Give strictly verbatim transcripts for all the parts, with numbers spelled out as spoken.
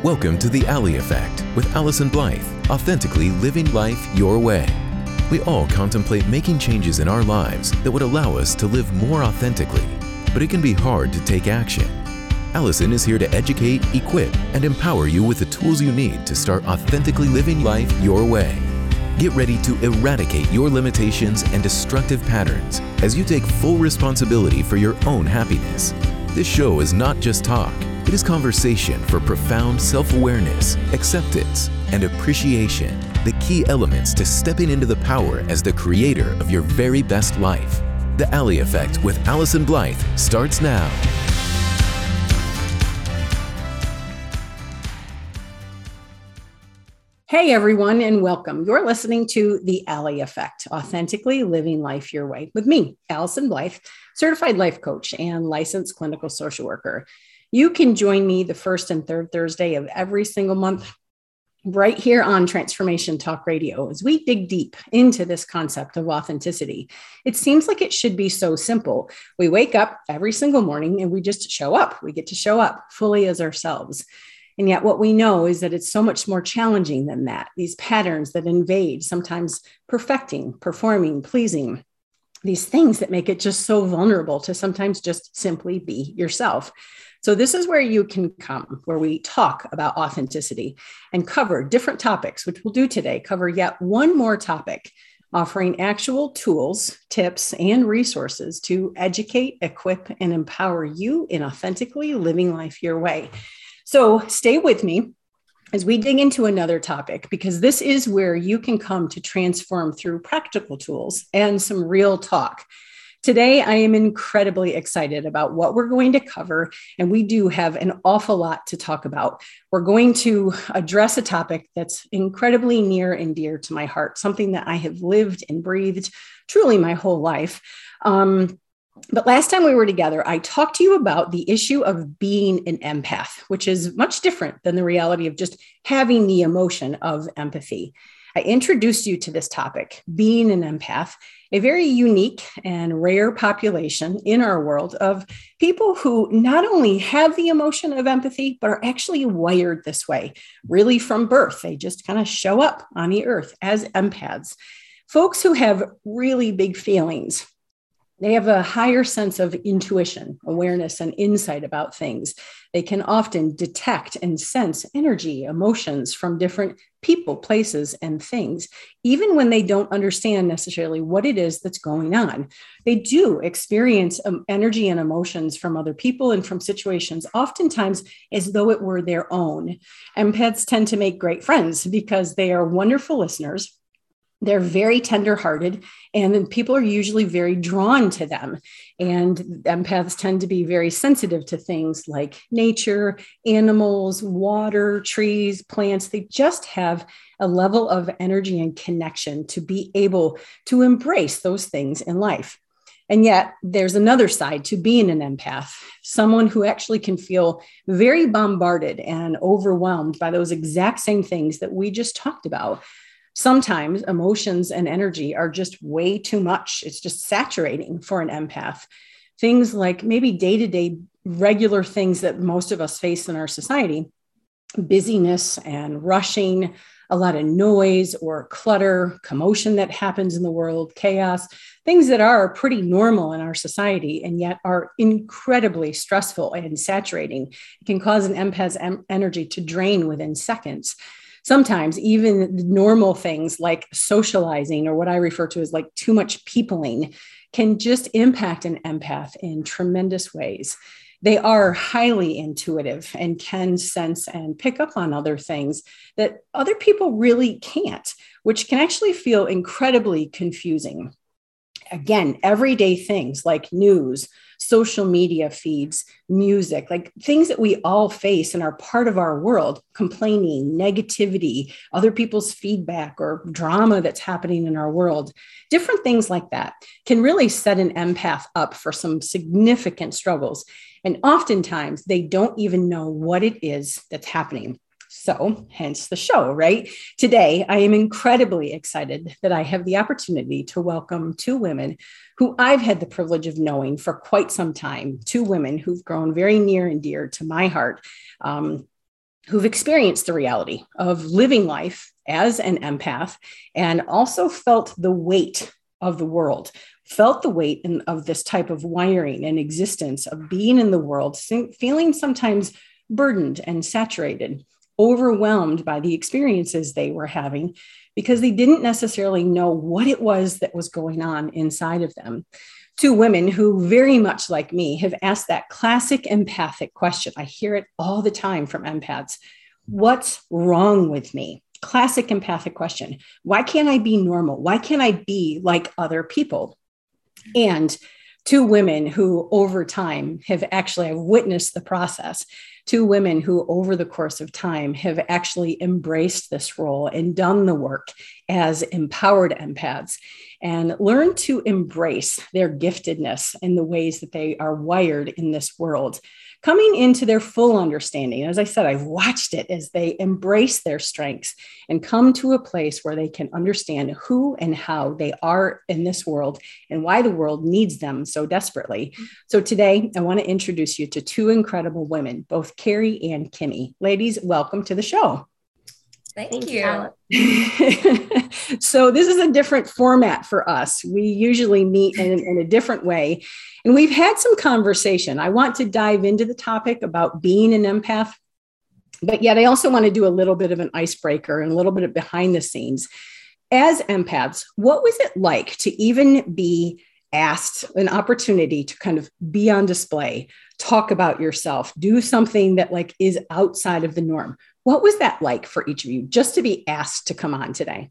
Welcome to The Alley Effect with Allison Blythe, authentically living life your way. We all contemplate making changes in our lives that would allow us to live more authentically, but it can be hard to take action. Allison is here to educate, equip, and empower you with the tools you need to start authentically living life your way. Get ready to eradicate your limitations and destructive patterns as you take full responsibility for your own happiness. This show is not just talk. It is conversation for profound self-awareness, acceptance, and appreciation, the key elements to stepping into the power as the creator of your very best life. The Alley Effect with Allison Blythe starts now. Hey everyone, and welcome. You're listening to The Alley Effect, authentically living life your way with me, Allison Blythe, certified life coach and licensed clinical social worker. You can join me the first and third Thursday of every single month right here on Transformation Talk Radio as we dig deep into this concept of authenticity. It seems like it should be so simple. We wake up every single morning and we just show up. We get to show up fully as ourselves. And yet what we know is that it's so much more challenging than that. These patterns that invade, sometimes perfecting, performing, pleasing, these things that make it just so vulnerable to sometimes just simply be yourself. So this is where you can come, where we talk about authenticity and cover different topics, which we'll do today, cover yet one more topic, offering actual tools, tips, and resources to educate, equip, and empower you in authentically living life your way. So stay with me as we dig into another topic, because this is where you can come to transform through practical tools and some real talk. Today, I am incredibly excited about what we're going to cover, and we do have an awful lot to talk about. We're going to address a topic that's incredibly near and dear to my heart, something that I have lived and breathed truly my whole life. Um, But last time we were together, I talked to you about the issue of being an empath, which is much different than the reality of just having the emotion of empathy. I introduced you to this topic, being an empath, a very unique and rare population in our world of people who not only have the emotion of empathy, but are actually wired this way, really from birth. They just kind of show up on the earth as empaths. Folks who have really big feelings. They have a higher sense of intuition, awareness, and insight about things. They can often detect and sense energy, emotions from different people, places, and things, even when they don't understand necessarily what it is that's going on. They do experience um, energy and emotions from other people and from situations, oftentimes as though it were their own. Empaths tend to make great friends because they are wonderful listeners. They're very tenderhearted, and then people are usually very drawn to them. And empaths tend to be very sensitive to things like nature, animals, water, trees, plants. They just have a level of energy and connection to be able to embrace those things in life. And yet there's another side to being an empath, someone who actually can feel very bombarded and overwhelmed by those exact same things that we just talked about. Sometimes emotions and energy are just way too much. It's just saturating for an empath. Things like maybe day-to-day regular things that most of us face in our society, busyness and rushing, a lot of noise or clutter, commotion that happens in the world, chaos, things that are pretty normal in our society and yet are incredibly stressful and saturating. It can cause an empath's em- energy to drain within seconds. Sometimes even normal things like socializing, or what I refer to as like too much peopling, can just impact an empath in tremendous ways. They are highly intuitive and can sense and pick up on other things that other people really can't, which can actually feel incredibly confusing. Again, everyday things like news, social media feeds, music, like things that we all face and are part of our world, complaining, negativity, other people's feedback or drama that's happening in our world, different things like that can really set an empath up for some significant struggles. And oftentimes they don't even know what it is that's happening. So hence the show, right? Today, I am incredibly excited that I have the opportunity to welcome two women who I've had the privilege of knowing for quite some time, two women who've grown very near and dear to my heart. Um, who've experienced the reality of living life as an empath and also felt the weight of the world, felt the weight in, of this type of wiring and existence of being in the world, feeling sometimes burdened and saturated, overwhelmed by the experiences they were having because they didn't necessarily know what it was that was going on inside of them. Two women who very much like me have asked that classic empathic question. I hear it all the time from empaths. What's wrong with me? Classic empathic question. Why can't I be normal? Why can't I be like other people? And two women who over time have actually, I've witnessed the process. Two women who over the course of time have actually embraced this role and done the work as empowered empaths and learned to embrace their giftedness and the ways that they are wired in this world, coming into their full understanding. As I said, I've watched it as they embrace their strengths and come to a place where they can understand who and how they are in this world and why the world needs them so desperately. So today, I want to introduce you to two incredible women, both Carrie and Kimmy. Ladies, welcome to the show. Thank you. So this is a different format for us. We usually meet in, in a different way. And we've had some conversation. I want to dive into the topic about being an empath, but yet I also want to do a little bit of an icebreaker and a little bit of behind the scenes. As empaths, what was it like to even be asked an opportunity to kind of be on display, talk about yourself, do something that like is outside of the norm? What was that like for each of you, just to be asked to come on today?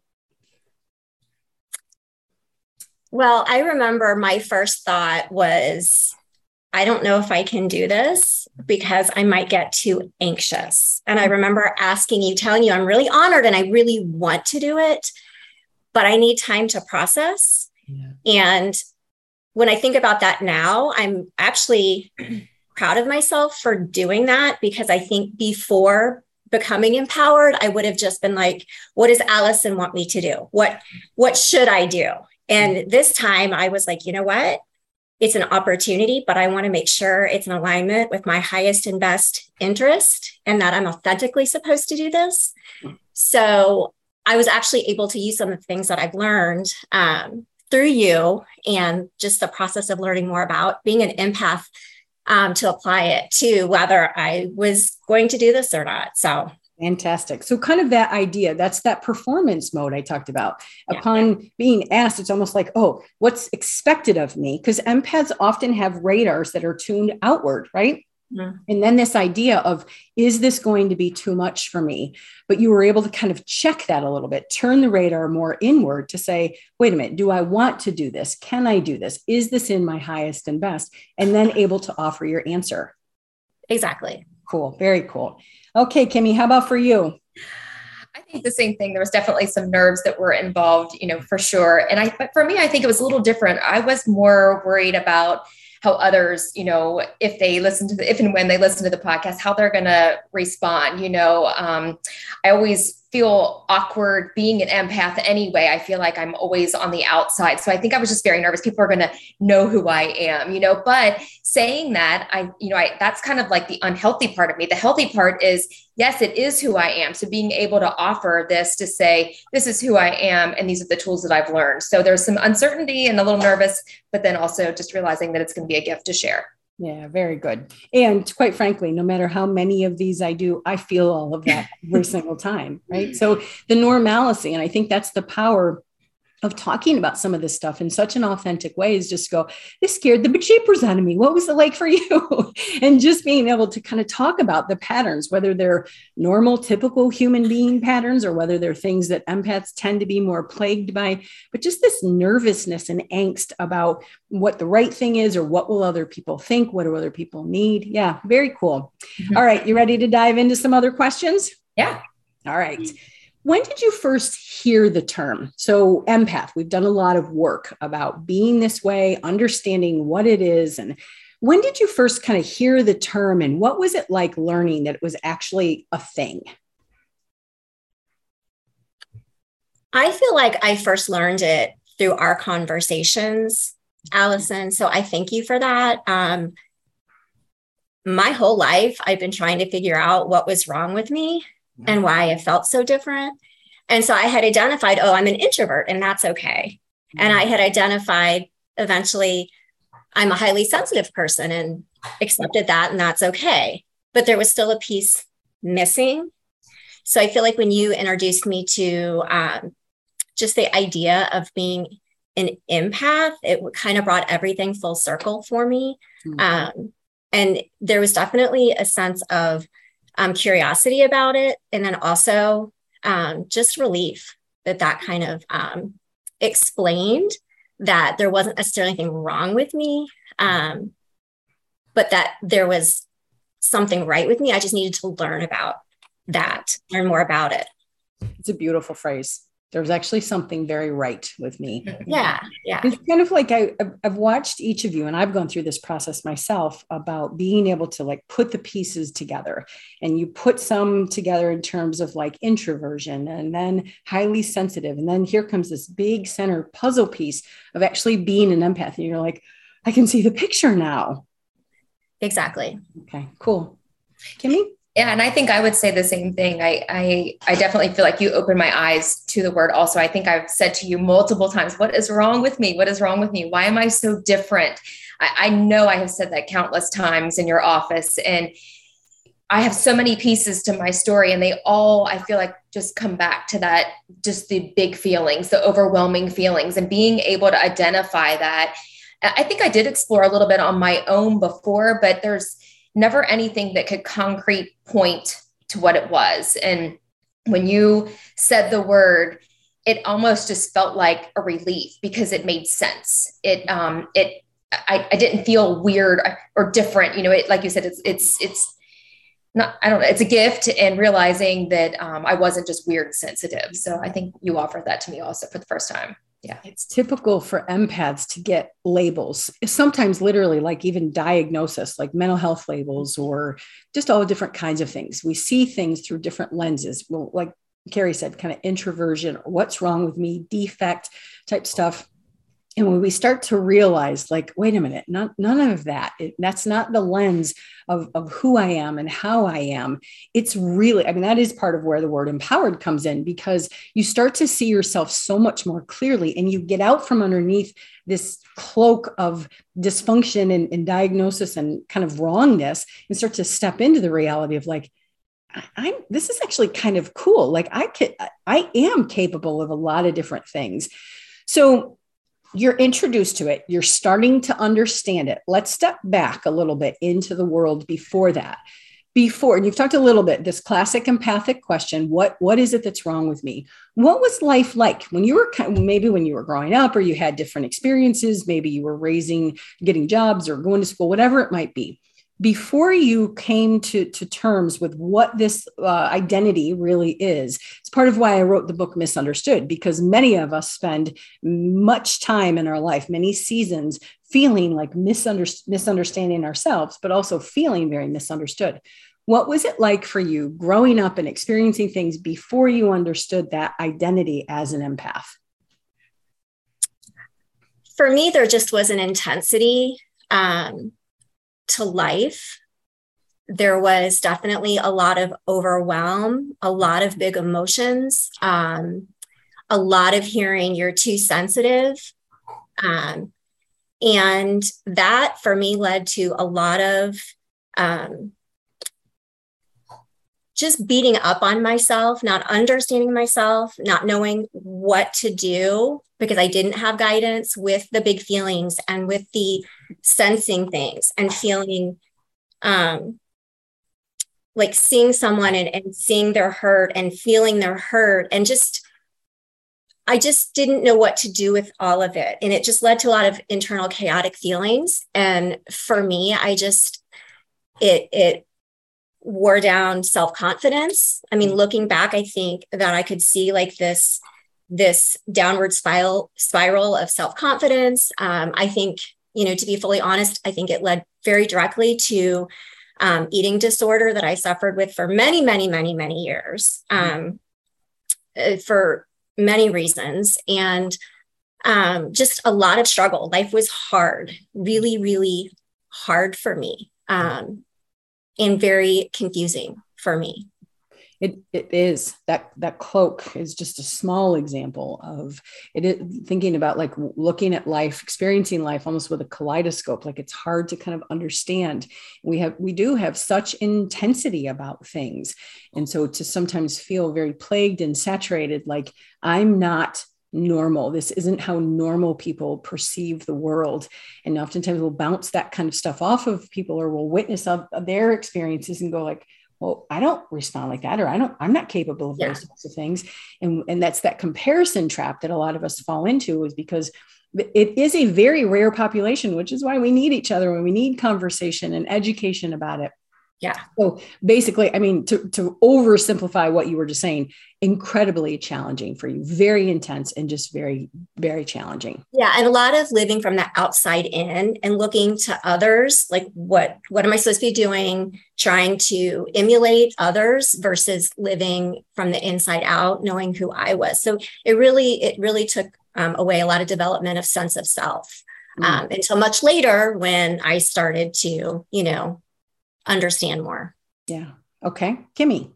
Well, I remember my first thought was, I don't know if I can do this because I might get too anxious. And I remember asking you, telling you, I'm really honored and I really want to do it, but I need time to process. Yeah. And when I think about that now, I'm actually proud of myself for doing that, because I think before becoming empowered, I would have just been like, what does Allison want me to do? What, what should I do? And this time I was like, you know what? It's an opportunity, but I want to make sure it's in alignment with my highest and best interest and that I'm authentically supposed to do this. So I was actually able to use some of the things that I've learned um, through you and just the process of learning more about being an empath um, to apply it to whether I was going to do this or not. So fantastic. So kind of that idea, that's that performance mode I talked about. Yeah, Upon yeah. being asked, it's almost like, oh, what's expected of me? Because empaths often have radars that are tuned outward, right? Mm-hmm. And then this idea of, is this going to be too much for me? But you were able to kind of check that a little bit, turn the radar more inward to say, wait a minute, do I want to do this? Can I do this? Is this in my highest and best? And then able to offer your answer. Exactly. Cool. Very cool. Okay, Kimmy, how about for you? I think the same thing. There was definitely some nerves that were involved, you know, for sure. And I, but for me, I think it was a little different. I was more worried about how others, you know, if they listen to the, if and when they listen to the podcast, how they're going to respond. You know, um, I always feel awkward being an empath anyway. I feel like I'm always on the outside. So I think I was just very nervous. People are going to know who I am, you know, but saying that, I, you know, I, that's kind of like the unhealthy part of me. The healthy part is, yes, it is who I am. So being able to offer this to say, this is who I am, and these are the tools that I've learned. So there's some uncertainty and a little nervous, but then also just realizing that it's going to be a gift to share. Yeah, very good. And quite frankly, no matter how many of these I do, I feel all of that every single time, right? So the normalcy, and I think that's the power of talking about some of this stuff in such an authentic way, is just go, this scared the bejeepers out of me. What was it like for you? And just being able to kind of talk about the patterns, whether they're normal, typical human being patterns, or whether they're things that empaths tend to be more plagued by, but just this nervousness and angst about what the right thing is, or what will other people think? What do other people need? Yeah, very cool. Mm-hmm. All right. You ready to dive into some other questions? Yeah. All right. When did you first hear the term? So empath, we've done a lot of work about being this way, understanding what it is. And when did you first kind of hear the term, and what was it like learning that it was actually a thing? I feel like I first learned it through our conversations, Allison. So I thank you for that. Um, my whole life, I've been trying to figure out what was wrong with me and why I felt so different. And so I had identified, oh, I'm an introvert and that's okay. And I had identified eventually I'm a highly sensitive person and accepted that and that's okay. But there was still a piece missing. So I feel like when you introduced me to um, just the idea of being an empath, it kind of brought everything full circle for me. Mm-hmm. Um, and there was definitely a sense of um, curiosity about it. And then also um, just relief that that kind of um, explained that there wasn't necessarily anything wrong with me, um, but that there was something right with me. I just needed to learn about that, learn more about it. It's a beautiful phrase. There's actually something very right with me. Yeah. Yeah. It's kind of like I, I've watched each of you, and I've gone through this process myself about being able to like put the pieces together, and you put some together in terms of like introversion and then highly sensitive. And then here comes this big center puzzle piece of actually being an empath. And you're like, I can see the picture now. Exactly. Okay, cool. Kimmy? Yeah. And I think I would say the same thing. I, I, I definitely feel like you opened my eyes to the word. Also, I think I've said to you multiple times, what is wrong with me? What is wrong with me? Why am I so different? I, I know I have said that countless times in your office, and I have so many pieces to my story, and they all, I feel like, just come back to that, just the big feelings, the overwhelming feelings, and being able to identify that. I think I did explore a little bit on my own before, but there's never anything that could concrete point to what it was. And when you said the word, it almost just felt like a relief because it made sense. It, um, it, I, I didn't feel weird or different. You know, it, like you said, it's, it's, it's not, I don't know, it's a gift, and realizing that um, I wasn't just weird and sensitive. So I think you offered that to me also for the first time. Yeah. It's typical for empaths to get labels, sometimes literally like even diagnosis, like mental health labels, or just all different kinds of things. We see things through different lenses. Well, like Carrie said, kind of introversion, or what's wrong with me, defect type stuff. And when we start to realize, like, wait a minute, not, none of that, it, that's not the lens of, of who I am and how I am. It's really, I mean, that is part of where the word empowered comes in, because you start to see yourself so much more clearly, and you get out from underneath this cloak of dysfunction and, and diagnosis and kind of wrongness, and start to step into the reality of like, I'm, this is actually kind of cool. Like I could, I am capable of a lot of different things. So you're introduced to it. You're starting to understand it. Let's step back a little bit into the world before that. Before, and you've talked a little bit, this classic empathic question, what, what is it that's wrong with me? What was life like when you were, maybe when you were growing up, or you had different experiences, maybe you were raising, getting jobs or going to school, whatever it might be. Before you came to, to terms with what this uh, identity really is, it's part of why I wrote the book Misunderstood, because many of us spend much time in our life, many seasons, feeling like misunder- misunderstanding ourselves, but also feeling very misunderstood. What was it like for you growing up and experiencing things before you understood that identity as an empath? For me, there just was an intensity um, to life. There was definitely a lot of overwhelm, a lot of big emotions, um, a lot of hearing you're too sensitive. Um, and that for me led to a lot of um, just beating up on myself, not understanding myself, not knowing what to do, because I didn't have guidance with the big feelings and with the sensing things and feeling um, like seeing someone and, and seeing their hurt and feeling their hurt. And just, I just didn't know what to do with all of it. And it just led to a lot of internal chaotic feelings. And for me, I just, it, it, wore down self-confidence. I mean, looking back, I think that I could see like this, this downward spiral spiral of self-confidence. Um, I think, you know, to be fully honest, I think it led very directly to um, eating disorder that I suffered with for many, many, many, many years um, for many reasons. And um, just a lot of struggle. Life was hard, really, really hard for me. Um, and very confusing for me. It, it is that that cloak is just a small example of it. Is, thinking about like looking at life, experiencing life almost with a kaleidoscope. Like it's hard to kind of understand. We have we do have such intensity about things, and so to sometimes feel very plagued and saturated, like I'm not normal. This isn't how normal people perceive the world, and oftentimes we'll bounce that kind of stuff off of people, or we'll witness of, of their experiences and go like, well, I don't respond like that, or I don't, I'm not capable of yeah. those types of things. And, and that's that comparison trap that a lot of us fall into, is because it is a very rare population, which is why we need each other when we need conversation and education about it. Yeah. So basically, I mean, to, to oversimplify what you were just saying, incredibly challenging for you, very intense and just very, very challenging. Yeah. And a lot of living from the outside in and looking to others, like what, what am I supposed to be doing? Trying to emulate others versus living from the inside out, knowing who I was. So it really, it really took um, away a lot of development of sense of self um, mm. until much later when I started to, you know, understand more. Yeah. Okay. Kimmy.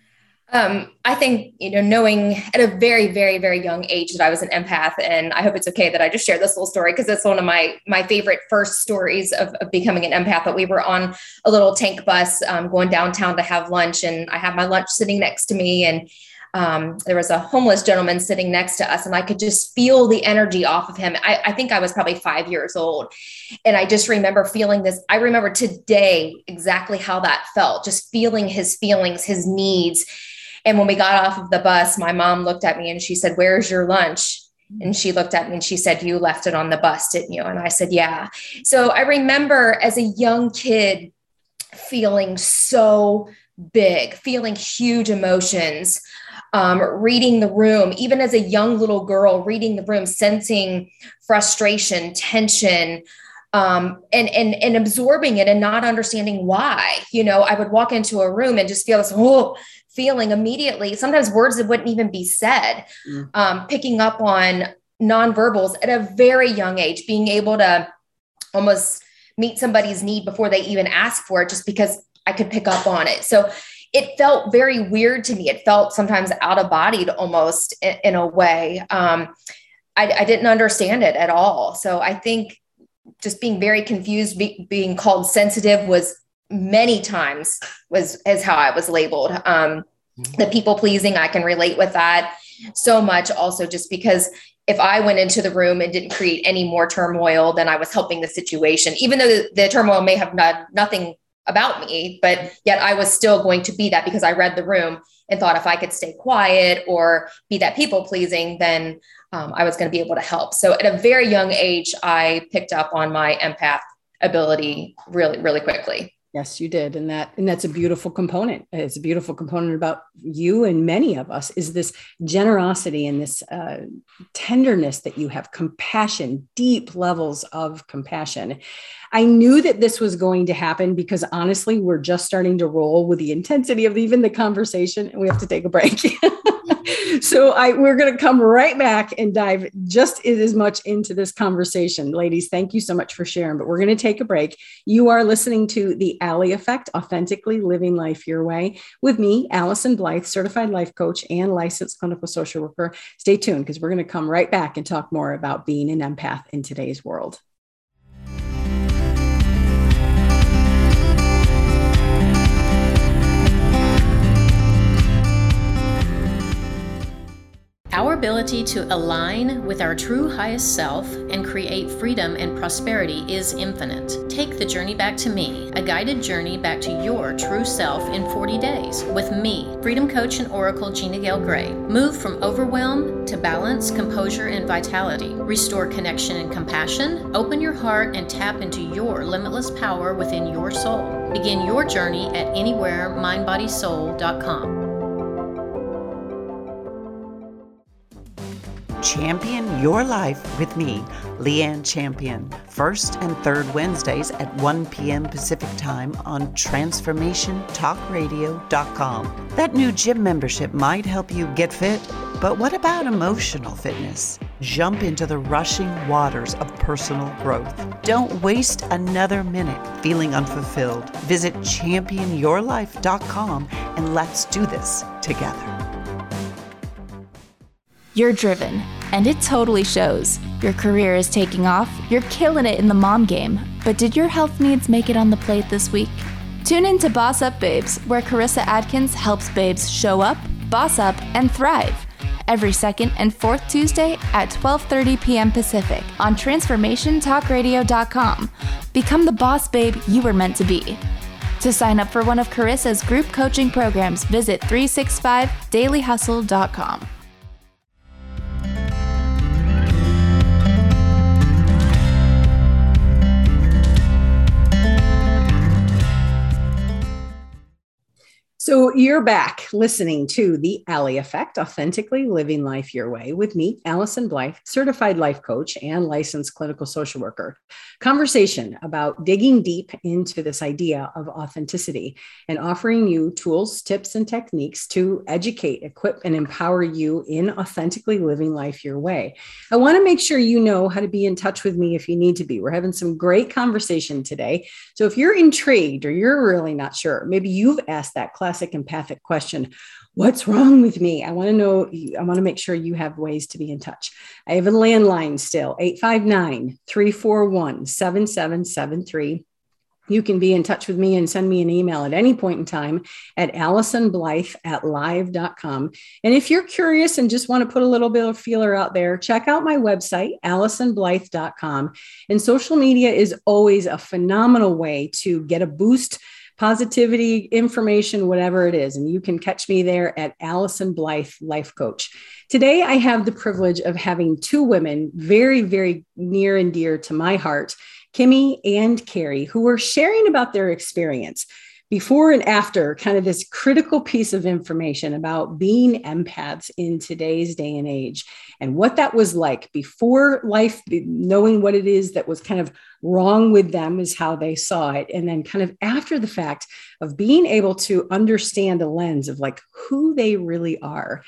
Um, I think, you know, knowing at a very, very, very young age that I was an empath, and I hope it's okay that I just share this little story because it's one of my, my favorite first stories of, of becoming an empath. But we were on a little tank bus um, going downtown to have lunch, and I had my lunch sitting next to me, and um, there was a homeless gentleman sitting next to us, and I could just feel the energy off of him. I, I think I was probably five years old. And I just remember feeling this. I remember today exactly how that felt, just feeling his feelings, his needs. And when we got off of the bus, my mom looked at me and she said, "Where's your lunch?" And she looked at me and she said, "You left it on the bus, didn't you?" And I said, "Yeah." So I remember as a young kid feeling so big, feeling huge emotions, um, reading the room, even as a young little girl, reading the room, sensing frustration, tension, um, and, and, and absorbing it and not understanding why. You know, I would walk into a room and just feel this whole feeling immediately, sometimes words that wouldn't even be said, mm. um, picking up on nonverbals at a very young age, being able to almost meet somebody's need before they even ask for it, just because I could pick up on it. So it felt very weird to me. It felt sometimes out of bodied almost in, in a way. Um, I, I didn't understand it at all. So I think just being very confused, be, being called sensitive was many times was is how I was labeled. Um, the people pleasing, I can relate with that so much also, just because if I went into the room and didn't create any more turmoil, then I was helping the situation, even though the, the turmoil may have not, nothing about me, but yet I was still going to be that because I read the room and thought if I could stay quiet or be that people pleasing, then um, I was going to be able to help. So at a very young age, I picked up on my empath ability really, really quickly. Yes, you did. And that, and that's a beautiful component. It's a beautiful component about you and many of us is this generosity and this uh, tenderness that you have, compassion, deep levels of compassion. I knew that this was going to happen because honestly, we're just starting to roll with the intensity of even the conversation, and we have to take a break. So I, we're going to come right back and dive just as much into this conversation. Ladies, thank you so much for sharing, but we're going to take a break. You are listening to The Allie Effect, Authentically Living Life Your Way, with me, Allison Blythe, certified life coach and licensed clinical social worker. Stay tuned because we're going to come right back and talk more about being an empath in today's world. Our ability to align with our true highest self and create freedom and prosperity is infinite. Take the journey back to me, a guided journey back to your true self in forty days with me, Freedom Coach and Oracle Gina Gail Gray. Move from overwhelm to balance, composure, and vitality. Restore connection and compassion. Open your heart and tap into your limitless power within your soul. Begin your journey at anywhere mind body soul dot com. Champion Your Life with me, Leanne Champion, first and third Wednesdays at one p.m. Pacific Time on transformation talk radio dot com. That new gym membership might help you get fit, but what about emotional fitness? Jump into the rushing waters of personal growth. Don't waste another minute feeling unfulfilled. Visit champion your life dot com and let's do this together. You're driven, and it totally shows. Your career is taking off, you're killing it in the mom game. But did your health needs make it on the plate this week? Tune in to Boss Up Babes, where Carissa Adkins helps babes show up, boss up, and thrive. Every second and fourth Tuesday at twelve thirty p.m. Pacific on transformation talk radio dot com. Become the boss babe you were meant to be. To sign up for one of Carissa's group coaching programs, visit three sixty-five daily hustle dot com. So you're back listening to The Allie Effect, Authentically Living Life Your Way, with me, Allison Blythe, certified life coach and licensed clinical social worker. Conversation about digging deep into this idea of authenticity and offering you tools, tips, and techniques to educate, equip, and empower you in authentically living life your way. I want to make sure you know how to be in touch with me if you need to be. We're having some great conversation today. So if you're intrigued or you're really not sure, maybe you've asked that classic empathic question, what's wrong with me? I want to know, I want to make sure you have ways to be in touch. I have a landline still, eight five nine, three four one, seven seven seven three. You can be in touch with me and send me an email at any point in time at allison blythe at live dot com. And if you're curious and just want to put a little bit of feeler out there, check out my website, allison blythe dot com. And social media is always a phenomenal way to get a boost, positivity, information, whatever it is. And you can catch me there at Allison Blythe Life Coach. Today, I have the privilege of having two women very, very near and dear to my heart, Kimmy and Carrie, who are sharing about their experience before and after, kind of this critical piece of information about being empaths in today's day and age and what that was like before life, knowing what it is that was kind of wrong with them is how they saw it. And then kind of after the fact of being able to understand a lens of like who they really are.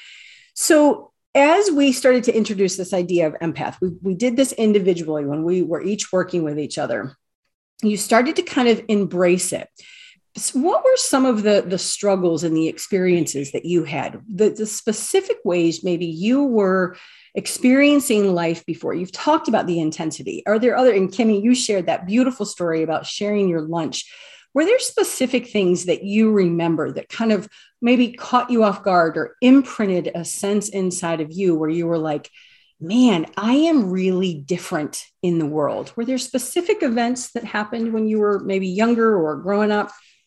So as we started to introduce this idea of empath, we, we did this individually when we were each working with each other. You started to kind of embrace it. So what were some of the, the struggles and the experiences that you had, the, the specific ways maybe you were experiencing life before? You've talked about the intensity. Are there other, and Kimmy, you shared that beautiful story about sharing your lunch. Were there specific things that you remember that kind of maybe caught you off guard or imprinted a sense inside of you where you were like, man, I am really different in the world? Were there specific events that happened when you were maybe younger or growing up?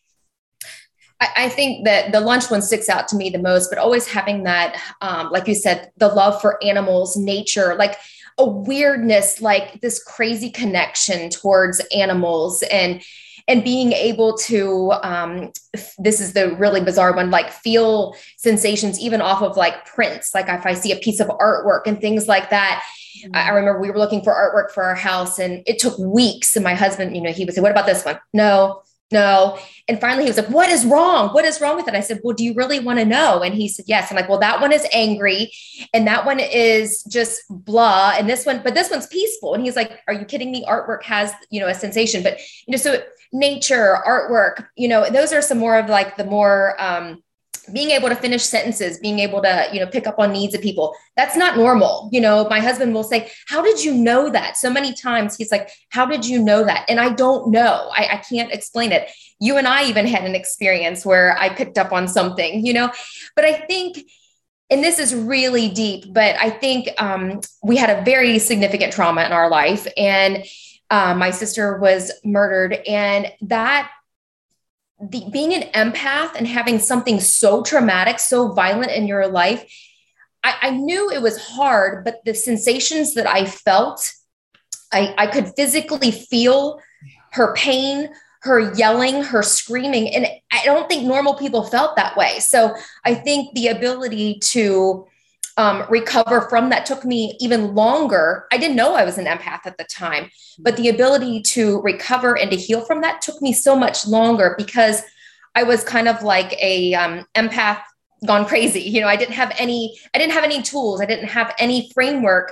I think that the lunch one sticks out to me the most, but always having that, um, like you said, the love for animals, nature, like a weirdness, like this crazy connection towards animals and, and being able to, um, this is the really bizarre one, like feel sensations, even off of like prints. Like if I see a piece of artwork and things like that. Mm-hmm. I remember we were looking for artwork for our house and it took weeks. And my husband, you know, he would say, what about this one? No. No. And finally he was like, what is wrong? What is wrong with it? I said, well, do you really want to know? And he said, yes. I'm like, well, that one is angry. And that one is just blah. And this one, but this one's peaceful. And he's like, are you kidding me? Artwork has, you know, a sensation, but you know, so nature, artwork, you know, those are some more of like the more, um, being able to finish sentences, being able to, you know, pick up on needs of people. That's not normal. You know, my husband will say, how did you know that? So many times he's like, how did you know that? And I don't know. I, I can't explain it. You and I even had an experience where I picked up on something, you know, but I think, and this is really deep, but I think um, we had a very significant trauma in our life. And uh, my sister was murdered, and that The, being an empath and having something so traumatic, so violent in your life, I, I knew it was hard, but the sensations that I felt, I, I could physically feel her pain, her yelling, her screaming. And I don't think normal people felt that way. So I think the ability to Um, recover from that took me even longer. I didn't know I was an empath at the time, but the ability to recover and to heal from that took me so much longer because I was kind of like a um, empath gone crazy. You know, I didn't have any, I didn't have any tools. I didn't have any framework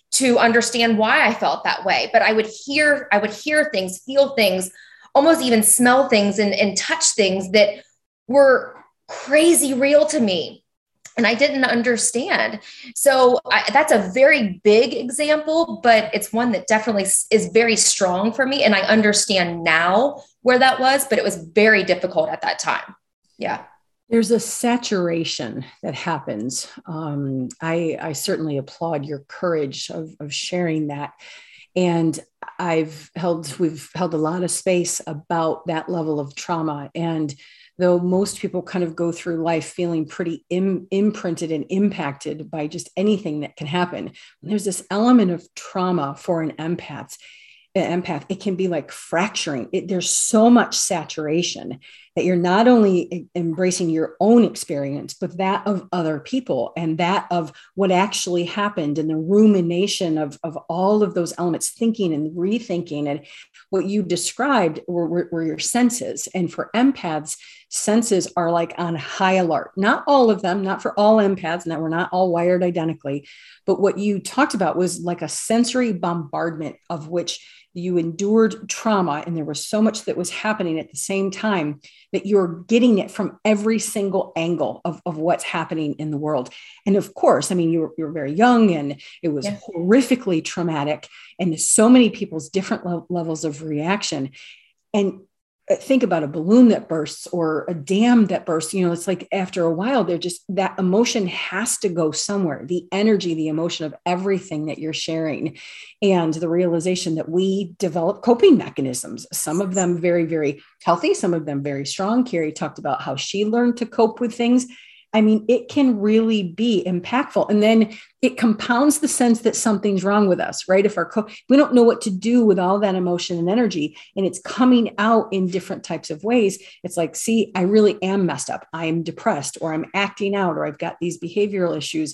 to understand why I felt that way. But I would hear, I would hear things, feel things, almost even smell things and, and touch things that were crazy real to me. And I didn't understand. So I, that's a very big example, but it's one that definitely is very strong for me. And I understand now where that was, but it was very difficult at that time. Yeah. There's a saturation that happens. Um, I, I certainly applaud your courage of, of sharing that. And I've held, we've held a lot of space about that level of trauma. And though most people kind of go through life feeling pretty im- imprinted and impacted by just anything that can happen, there's this element of trauma for an empath. An empath, it can be like fracturing. It, there's so much saturation that you're not only embracing your own experience, but that of other people and that of what actually happened and the rumination of, of all of those elements, thinking and rethinking. And what you described were, were, were your senses. And for empaths, senses are like on high alert. Not all of them, not for all empaths, and that we're not all wired identically. But what you talked about was like a sensory bombardment of which you endured trauma, and there was so much that was happening at the same time that you're getting it from every single angle of, of what's happening in the world. And of course, I mean, you were, you were very young and it was yeah. horrifically traumatic, and so many people's different le- levels of reaction. And think about a balloon that bursts or a dam that bursts. You know, it's like after a while, they're just, that emotion has to go somewhere. The energy, the emotion of everything that you're sharing, and the realization that we develop coping mechanisms, some of them very, very healthy, some of them very strong. Carrie talked about how she learned to cope with things. I mean, it can really be impactful. And then it compounds the sense that something's wrong with us, right? If our co- we don't know what to do with all that emotion and energy, and it's coming out in different types of ways. It's like, see, I really am messed up. I'm depressed, or I'm acting out, or I've got these behavioral issues.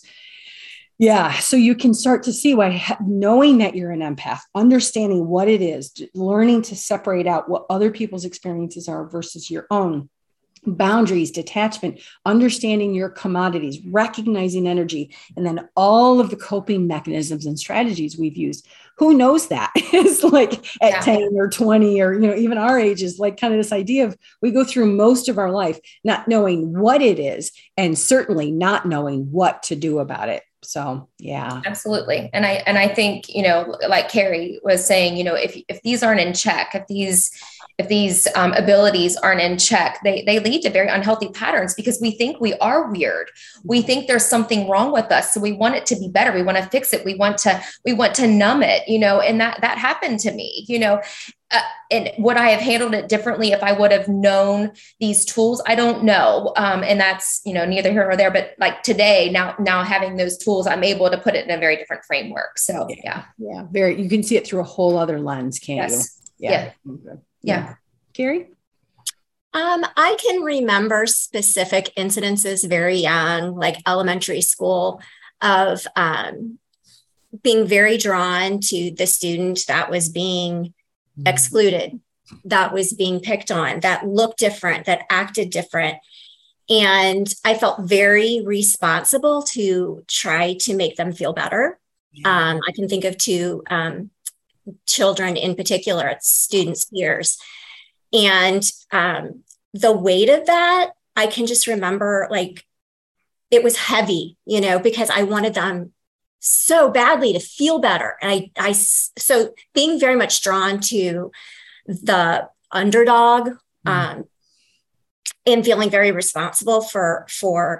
Yeah. So you can start to see why knowing that you're an empath, understanding what it is, learning to separate out what other people's experiences are versus your own. Boundaries, detachment, understanding your commodities, recognizing energy, and then all of the coping mechanisms and strategies we've used. Who knows that? It's like at yeah. ten or twenty, or, you know, even our age is like kind of this idea of we go through most of our life not knowing what it is, and certainly not knowing what to do about it. So, yeah, absolutely. And I, and I think, you know, like Carrie was saying, you know, if, if these aren't in check, if these, if these um, abilities aren't in check, they, they lead to very unhealthy patterns, because we think we are weird. We think there's something wrong with us. So we want it to be better. We want to fix it. We want to, we want to numb it, you know, and that, that happened to me, you know. Uh, and would I have handled it differently if I would have known these tools? I don't know. Um, and that's, you know, neither here nor there, but like today, now, now having those tools, I'm able to put it in a very different framework. So yeah. Yeah. Very, you can see it through a whole other lens, can't yes. you? Yeah. Yeah. Yeah. yeah. Carrie? Um, I can remember specific incidences very young, like elementary school, of um, being very drawn to the student that was being excluded, that was being picked on, that looked different, that acted different. And I felt very responsible to try to make them feel better. Yeah. Um, I can think of two um, children in particular, students' peers. And um, the weight of that, I can just remember, like, it was heavy, you know, because I wanted them so badly to feel better. And I, I, so being very much drawn to the underdog, mm-hmm. um, and feeling very responsible for, for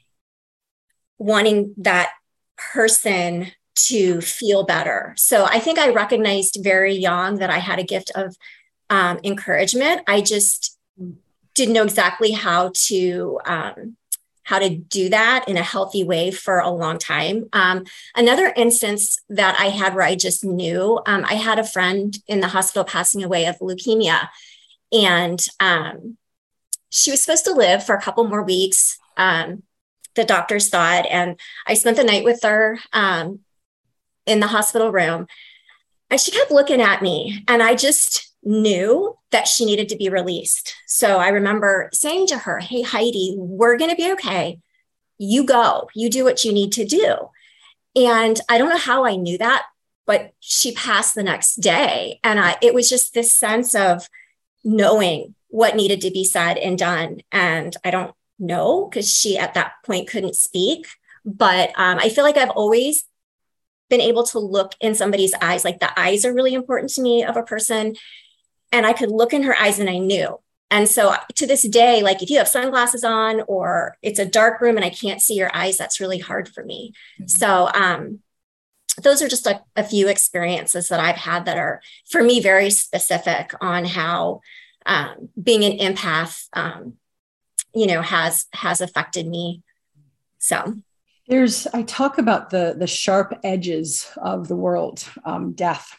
wanting that person to feel better. So I think I recognized very young that I had a gift of um, encouragement. I just didn't know exactly how to, um, how to do that in a healthy way for a long time. Um, another instance that I had where I just knew, um, I had a friend in the hospital passing away of leukemia, and um, she was supposed to live for a couple more weeks. Um, the doctors thought, and I spent the night with her um, in the hospital room, and she kept looking at me, and I just knew that she needed to be released. So I remember saying to her, "Hey, Heidi, we're going to be okay. You go, you do what you need to do." And I don't know how I knew that, but she passed the next day. And I, it was just this sense of knowing what needed to be said and done. And I don't know, because she at that point couldn't speak. But um, I feel like I've always been able to look in somebody's eyes. Like the eyes are really important to me of a person. And I could look in her eyes and I knew. And so to this day, like if you have sunglasses on or it's a dark room and I can't see your eyes, that's really hard for me. Mm-hmm. So um, those are just a, a few experiences that I've had that are, for me, very specific on how um, being an empath, um, you know, has, has affected me. So there's, I talk about the, the sharp edges of the world, um, death,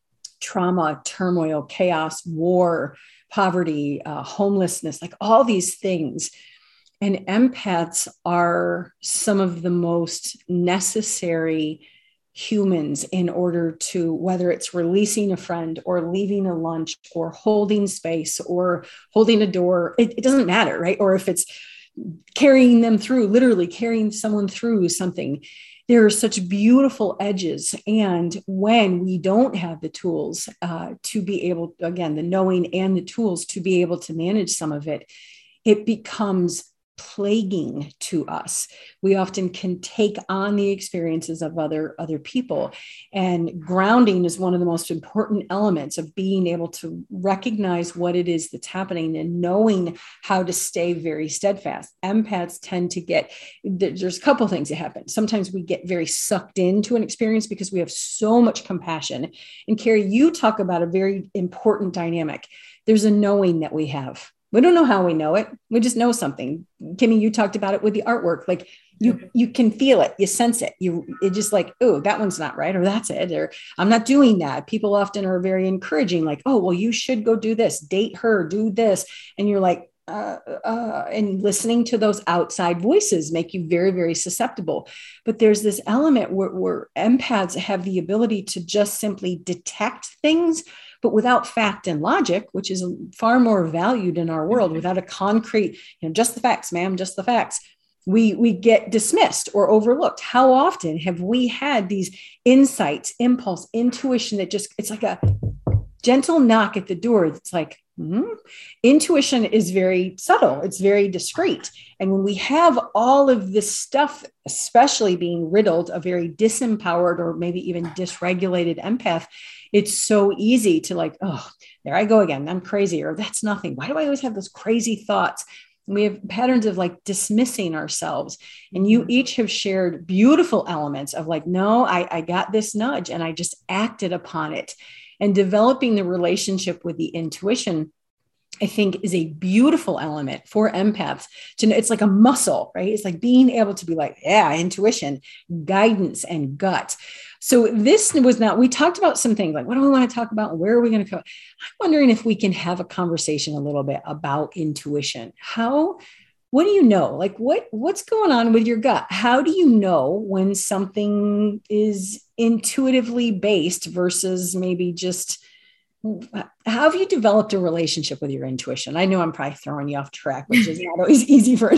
trauma, turmoil, chaos, war, poverty, uh, homelessness, like all these things. And empaths are some of the most necessary humans in order to, whether it's releasing a friend or leaving a lunch or holding space or holding a door, it, it doesn't matter, right? Or if it's carrying them through, literally carrying someone through something. There are such beautiful edges. And when we don't have the tools uh, to be able, again, the knowing and the tools to be able to manage some of it, it becomes plaguing to us. We often can take on the experiences of other, other people. And grounding is one of the most important elements of being able to recognize what it is that's happening and knowing how to stay very steadfast. Empaths tend to get, there's a couple of things that happen. Sometimes we get very sucked into an experience because we have so much compassion. And Carrie, you talk about a very important dynamic. There's a knowing that we have. We don't know how we know it. We just know something. Kimmy, you talked about it with the artwork. Like you, you can feel it, you sense it. You, it just like, oh, that one's not right, or that's it, or I'm not doing that. People often are very encouraging, like, oh, well, you should go do this, date her, do this, and you're like, uh, uh, and listening to those outside voices make you very, very susceptible. But there's this element where, where empaths have the ability to just simply detect things, but without fact and logic, which is far more valued in our world, without a concrete, you know, just the facts, ma'am, just the facts, we, we get dismissed or overlooked. How often have we had these insights, impulse, intuition that just, it's like a gentle knock at the door. It's like, hmm? Intuition is very subtle. It's very discreet. And when we have all of this stuff, especially being riddled a very disempowered or maybe even dysregulated empath, it's so easy to like, oh, there I go again. I'm crazy, or that's nothing. Why do I always have those crazy thoughts? And we have patterns of like dismissing ourselves. And you each have shared beautiful elements of like, no, I, I got this nudge and I just acted upon it. And developing the relationship with the intuition, I think, is a beautiful element for empaths to know. It's like a muscle, right? It's like being able to be like, yeah, intuition, guidance, and gut. So this was not, we talked about some things like, what do we want to talk about? Where are we going to go? I'm wondering if we can have a conversation a little bit about intuition. How, what do you know? Like what, what's going on with your gut? How do you know when something is intuitively based versus maybe just, how have you developed a relationship with your intuition? I know I'm probably throwing you off track, which is not always easy for an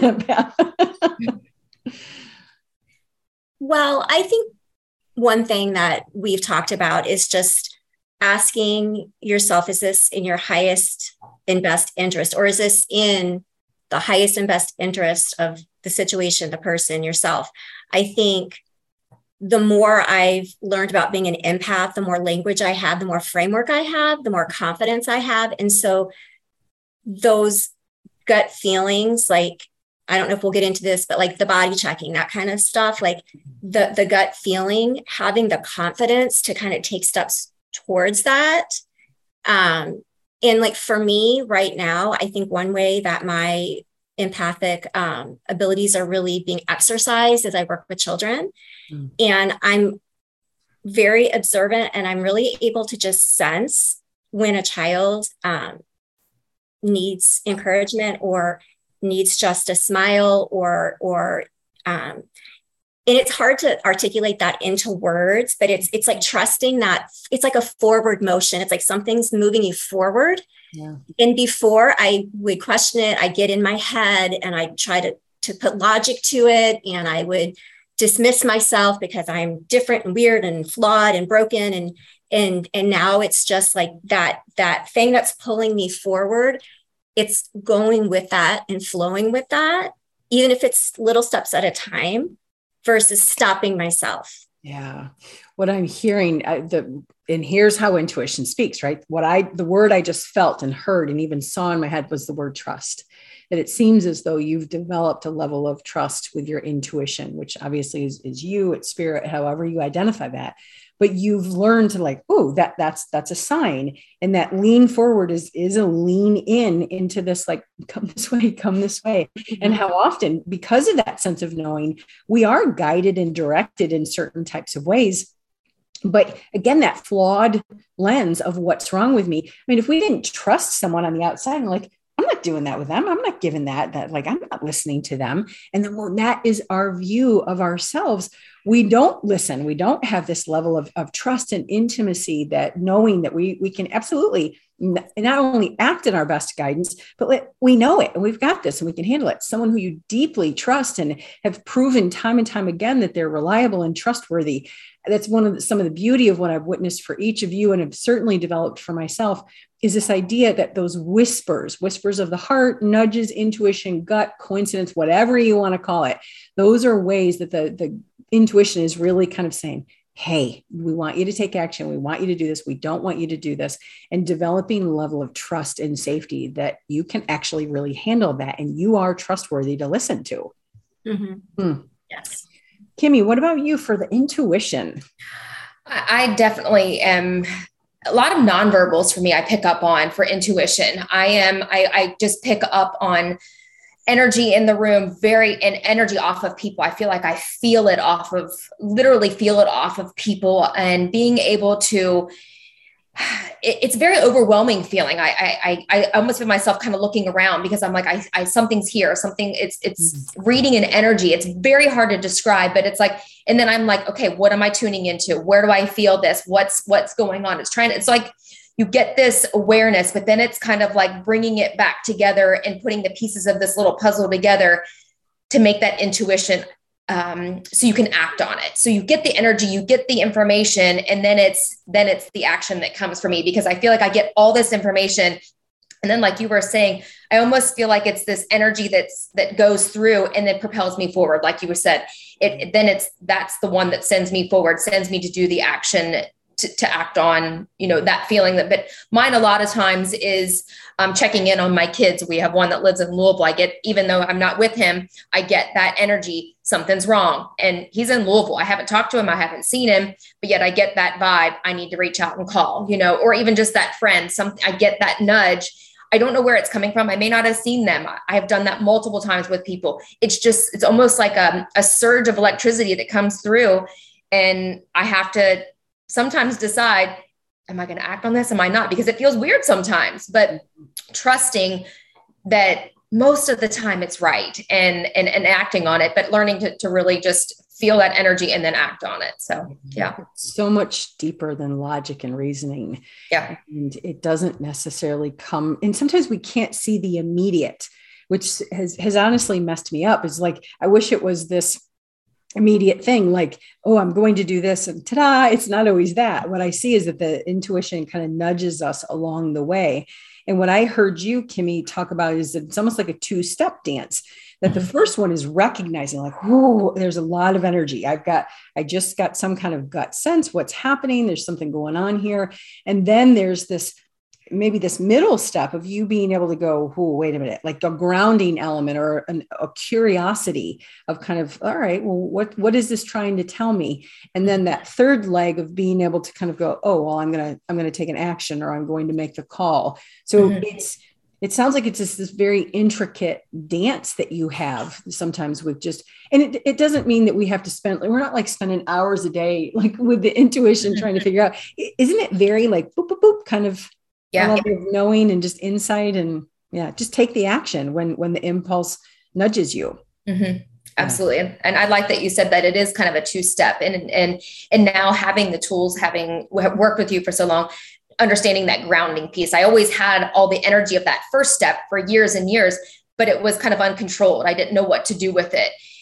empath. Well, I think one thing that we've talked about is just asking yourself, is this in your highest and best interest, or is this in the highest and best interest of the situation, the person, yourself? I think the more I've learned about being an empath, the more language I have, the more framework I have, the more confidence I have. And so those gut feelings, like, I don't know if we'll get into this, but like the body checking, that kind of stuff, like the, the gut feeling, having the confidence to kind of take steps towards that. Um, and like for me right now, I think one way that my empathic um, abilities are really being exercised as I work with children. Mm. And I'm very observant, and I'm really able to just sense when a child um, needs encouragement or needs just a smile, or, or, um, and it's hard to articulate that into words, but it's, it's like trusting that it's like a forward motion. It's like something's moving you forward. Yeah. And before I would question it, I get in my head and I try to, to put logic to it. And I would dismiss myself because I'm different and weird and flawed and broken. And, and, and now it's just like that, that thing that's pulling me forward. It's going with that and flowing with that, even if it's little steps at a time versus stopping myself. Yeah. What I'm hearing, uh, the, and here's how intuition speaks, right? What I, the word I just felt and heard and even saw in my head was the word trust. That it seems as though you've developed a level of trust with your intuition, which obviously is, is you, it's spirit, however you identify that. But you've learned to like, oh, that that's that's a sign. And that lean forward is, is a lean in into this, like, come this way, come this way. Mm-hmm. And how often, because of that sense of knowing, we are guided and directed in certain types of ways. But again, that flawed lens of what's wrong with me. I mean, if we didn't trust someone on the outside and like, I'm not doing that with them. I'm not giving that, that like, I'm not listening to them. And then when that is our view of ourselves, we don't listen. We don't have this level of, of trust and intimacy, that knowing that we, we can absolutely n- not only act in our best guidance, but let, we know it and we've got this and we can handle it. Someone who you deeply trust and have proven time and time again that they're reliable and trustworthy. That's one of the, some of the beauty of what I've witnessed for each of you, and have certainly developed for myself, is this idea that those whispers, whispers of the heart, nudges, intuition, gut, coincidence, whatever you want to call it, those are ways that the, the intuition is really kind of saying, hey, we want you to take action. We want you to do this. We don't want you to do this. And developing a level of trust and safety that you can actually really handle that. And you are trustworthy to listen to. Mm-hmm. Mm. Yes. Kimmy, what about you for the intuition? I definitely am. A lot of nonverbals for me, I pick up on for intuition. I am, I, I just pick up on energy in the room, very, and energy off of people. I feel like I feel it off of, literally feel it off of people, and being able to, it, it's a very overwhelming feeling. I, I, I almost feel myself kind of looking around because I'm like, I, I, something's here, something it's, it's reading an energy. It's very hard to describe, but it's like, and then I'm like, okay, what am I tuning into? Where do I feel this? What's, what's going on? It's trying to, it's like, you get this awareness, but then it's kind of like bringing it back together and putting the pieces of this little puzzle together to make that intuition. Um, so you can act on it. So you get the energy, you get the information, and then it's, then it's the action that comes for me, because I feel like I get all this information. And then, like you were saying, I almost feel like it's this energy that's, that goes through and then propels me forward. Like you were said, it, then it's, that's the one that sends me forward, sends me to do the action, to, to act on, you know, that feeling that, but mine a lot of times is um, checking in on my kids. We have one that lives in Louisville. I get, even though I'm not with him, I get that energy, something's wrong. And he's in Louisville. I haven't talked to him. I haven't seen him, but yet I get that vibe. I need to reach out and call, you know, or even just that friend. Some, I get that nudge. I don't know where it's coming from. I may not have seen them. I have done that multiple times with people. It's just, it's almost like a, a surge of electricity that comes through. And I have to sometimes decide, am I going to act on this? Am I not? Because it feels weird sometimes, but trusting that most of the time it's right, and, and, and acting on it, but learning to, to really just feel that energy and then act on it. So, yeah. It's so much deeper than logic and reasoning. Yeah. And it doesn't necessarily come, and sometimes we can't see the immediate, which has, has honestly messed me up. It's like, I wish it was this immediate thing, like, oh, I'm going to do this, and ta-da, it's not always that. What I see is that the intuition kind of nudges us along the way. And what I heard you, Kimmy, talk about is that it's almost like a two-step dance. That the first one is recognizing, like, oh, there's a lot of energy. I've got, I just got some kind of gut sense, what's happening. There's something going on here. And then there's this, maybe this middle step of you being able to go, oh, wait a minute, like a grounding element, or an, a curiosity of kind of, all right, well, what, what is this trying to tell me? And then that third leg of being able to kind of go, oh, well, I'm going to, I'm going to take an action, or I'm going to make the call. So mm-hmm. it's, it sounds like it's just this very intricate dance that you have sometimes with just, and it, it doesn't mean that we have to spend, we're not like spending hours a day, like with the intuition trying to figure out, isn't it very like boop, boop, boop, kind of, yeah, of knowing and just insight, and yeah, just take the action when, when the impulse nudges you. Mm-hmm. Absolutely. Yeah. And I like that you said that it is kind of a two-step, and, and, and now having the tools, having worked with you for so long, understanding that grounding piece. I always had all the energy of that first step for years and years, but it was kind of uncontrolled. I didn't know what to do with it.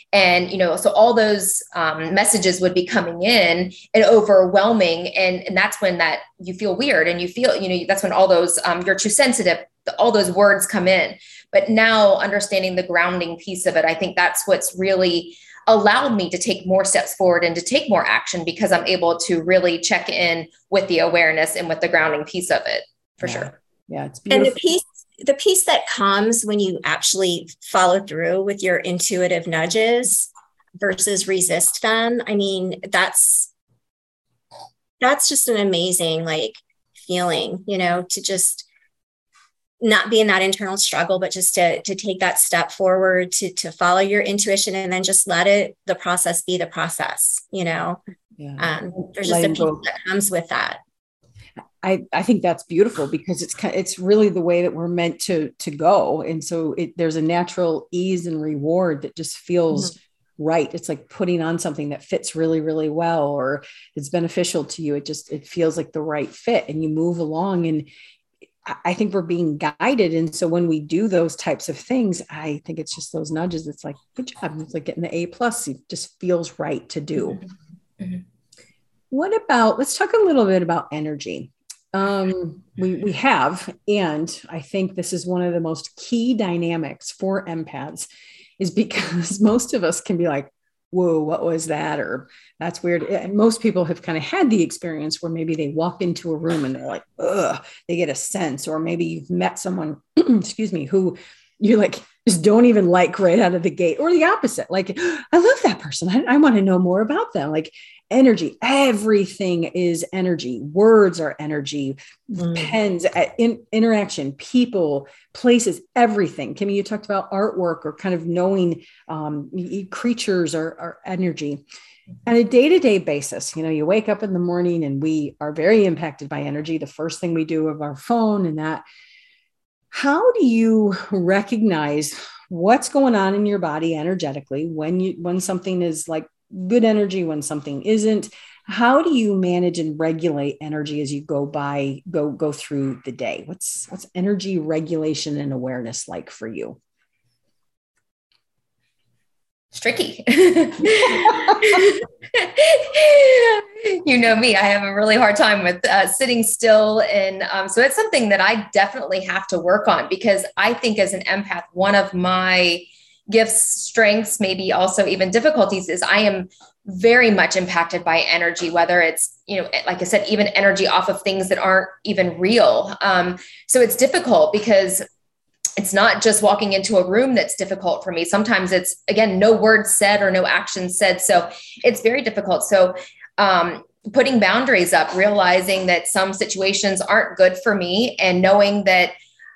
And, you know, so all those um, messages would be coming in and overwhelming. And, and that's when that you feel weird and you feel, you know, that's when all those, um, you're too sensitive, all those words come in. But now understanding the grounding piece of it, I think that's what's really allowed me to take more steps forward and to take more action, because I'm able to really check in with the awareness and with the grounding piece of it, for yeah. sure. Yeah, it's beautiful. And the piece, the piece that comes when you actually follow through with your intuitive nudges versus resist them. I mean, that's, that's just an amazing, like, feeling, you know, to just not be in that internal struggle, but just to, to take that step forward, to, to follow your intuition, and then just let it, the process be the process, you know. Yeah. Um, there's just Letting a piece go. that comes with that. I, I think that's beautiful, because it's it's really the way that we're meant to to go. And so it, there's a natural ease and reward that just feels mm-hmm. right. It's like putting on something that fits really, really well, or it's beneficial to you. It just, it feels like the right fit, and you move along, and I think we're being guided. And so when we do those types of things, I think it's just those nudges. It's like, good job. It's like getting the A plus. It just feels right to do. Mm-hmm. What about, let's talk a little bit about energy. Um, we, we have, and I think this is one of the most key dynamics for empaths, is because most of us can be like, whoa, what was that? Or that's weird. And most people have kind of had the experience where maybe they walk into a room and they're like, ugh, they get a sense, or maybe you've met someone, excuse me, who you like just don't even like right out of the gate, or the opposite. Like, I love that person. I, I want to know more about them. Like, energy, everything is energy. Words are energy, mm. pens, in, interaction, people, places, everything. Kimmy, you talked about artwork, or kind of knowing um, creatures are, are energy. On a day-to-day basis, you know, you wake up in the morning and we are very impacted by energy. The first thing we do with our phone and that, how do you recognize what's going on in your body energetically when you, when something is like good energy, when something isn't? How do you manage and regulate energy as you go by, go, go through the day? What's, what's energy regulation and awareness like for you? It's tricky. You know me, I have a really hard time with uh, sitting still. And um, so it's something that I definitely have to work on, because I think as an empath, one of my gifts, strengths, maybe also even difficulties, is I am very much impacted by energy, whether it's, you know, like I said, even energy off of things that aren't even real. Um, so it's difficult, because it's not just walking into a room that's difficult for me. Sometimes it's, again, no words said or no action said. So it's very difficult. So um, putting boundaries up, realizing that some situations aren't good for me, and knowing that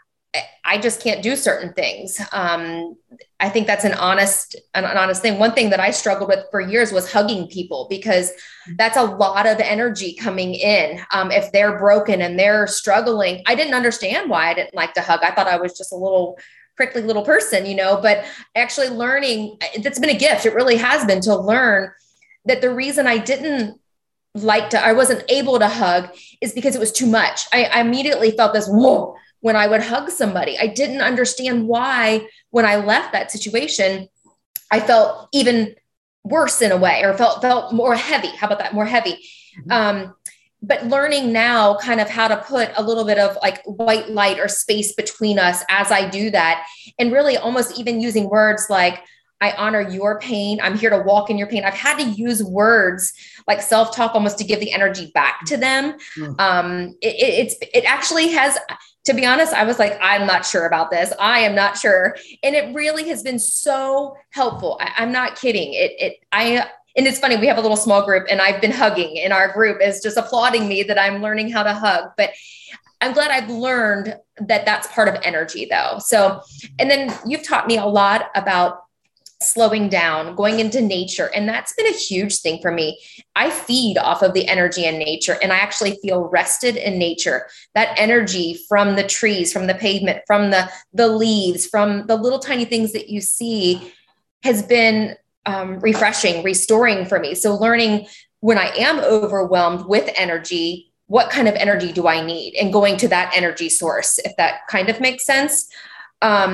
I just can't do certain things. Um, I think that's an honest, an, an honest thing. One thing that I struggled with for years was hugging people, because that's a lot of energy coming in. Um, if they're broken and they're struggling, I didn't understand why I didn't like to hug. I thought I was just a little prickly little person, you know, but actually learning, that's been a gift. It really has been, to learn that the reason I didn't like to, I wasn't able to hug, is because it was too much. I, I immediately felt this, whoa, when I would hug somebody. I didn't understand why, when I left that situation, I felt even worse in a way, or felt, felt more heavy. How about that? More heavy. Mm-hmm. Um, but learning now kind of how to put a little bit of like white light or space between us as I do that. And really almost even using words like, I honor your pain. I'm here to walk in your pain. I've had to use words like self-talk almost to give the energy back to them. Mm-hmm. Um, it, it, it's, it actually has, to be honest, I was like, I'm not sure about this. I am not sure. And it really has been so helpful. I, I'm not kidding. It, it, I, and it's funny, we have a little small group, and I've been hugging, and our group is just applauding me that I'm learning how to hug. But I'm glad I've learned that that's part of energy though. So, and then you've taught me a lot about slowing down, going into nature. And that's been a huge thing for me. I feed off of the energy in nature, and I actually feel rested in nature. That energy from the trees, from the pavement, from the, the leaves, from the little tiny things that you see has been um, refreshing, restoring for me. So learning when I am overwhelmed with energy, what kind of energy do I need? And going to that energy source, if that kind of makes sense. Um,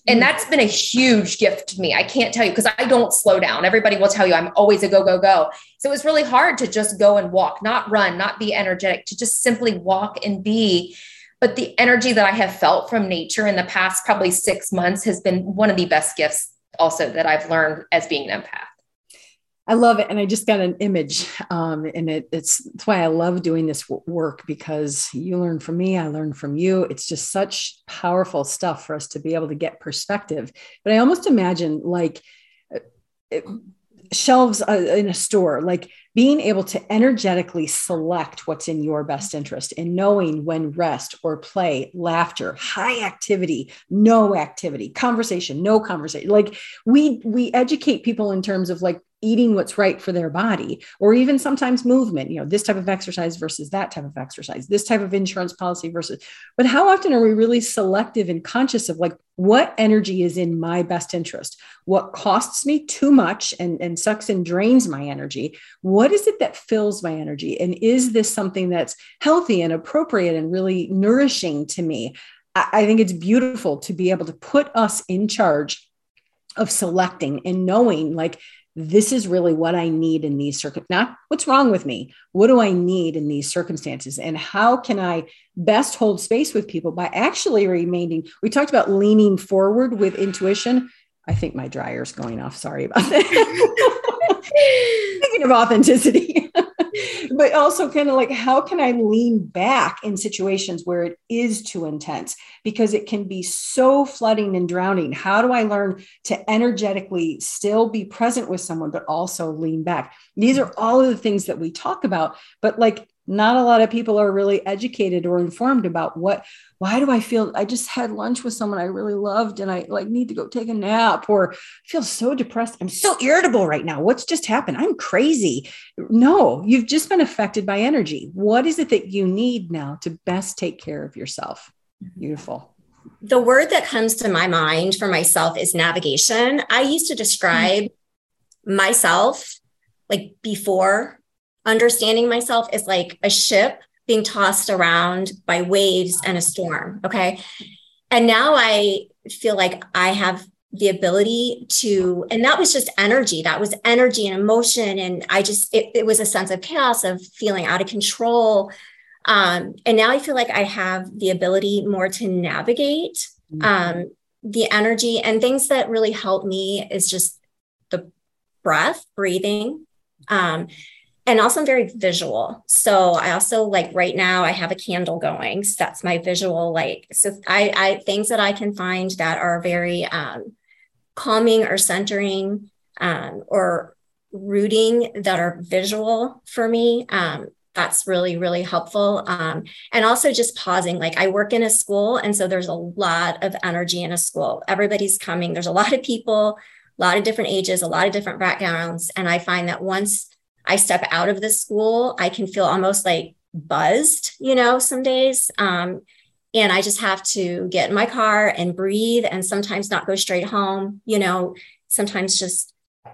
And that's been a huge gift to me. I can't tell you, because I don't slow down. Everybody will tell you I'm always a go, go, go. So it was really hard to just go and walk, not run, not be energetic, to just simply walk and be. But the energy that I have felt from nature in the past probably six months has been one of the best gifts also that I've learned as being an empath. I love it. And I just got an image. Um, and it, it's, that's why I love doing this work, because you learn from me, I learn from you. It's just such powerful stuff for us to be able to get perspective. But I almost imagine like it, shelves uh, in a store, like being able to energetically select what's in your best interest, and knowing when rest or play, laughter, high activity, no activity, conversation, no conversation. Like we, we educate people in terms of like eating what's right for their body, or even sometimes movement, you know, this type of exercise versus that type of exercise, this type of insurance policy versus, but how often are we really selective and conscious of like, what energy is in my best interest? What costs me too much and, and sucks and drains my energy? What is it that fills my energy? And is this something that's healthy and appropriate and really nourishing to me? I, I think it's beautiful to be able to put us in charge of selecting and knowing like, this is really what I need in these circumstances. Not what's wrong with me. What do I need in these circumstances? And how can I best hold space with people by actually remaining? We talked about leaning forward with intuition. I think my dryer's going off. Sorry about that. Thinking of authenticity. But also kind of like, how can I lean back in situations where it is too intense? Because it can be so flooding and drowning. How do I learn to energetically still be present with someone, but also lean back? These are all of the things that we talk about, but like not a lot of people are really educated or informed about what, why do I feel, I just had lunch with someone I really loved and I like need to go take a nap, or feel so depressed. I'm so irritable right now. What's just happened? I'm crazy. No, you've just been affected by energy. What is it that you need now to best take care of yourself? Beautiful. The word that comes to my mind for myself is navigation. I used to describe mm-hmm. myself like before understanding myself is like a ship being tossed around by waves and a storm. Okay. And now I feel like I have the ability to, and that was just energy. That was energy and emotion. And I just, it, it was a sense of chaos, of feeling out of control. Um, and now I feel like I have the ability more to navigate um, the energy, and things that really help me is just the breath, breathing. Um, And also I'm very visual. So I also like right now I have a candle going. So that's my visual, like, so I, I, things that I can find that are very um, calming or centering um, or rooting that are visual for me. Um, that's really, really helpful. Um, and also just pausing, like I work in a school. And so there's a lot of energy in a school. Everybody's coming. There's a lot of people, a lot of different ages, a lot of different backgrounds. And I find that once I step out of the school, I can feel almost like buzzed, you know, some days. Um, and I just have to get in my car and breathe, and sometimes not go straight home, you know, sometimes just